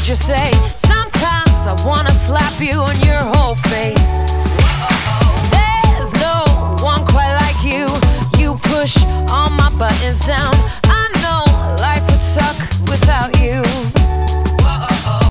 you say. Sometimes I wanna slap you on your whole face. There's no one quite like you. You push all my buttons down.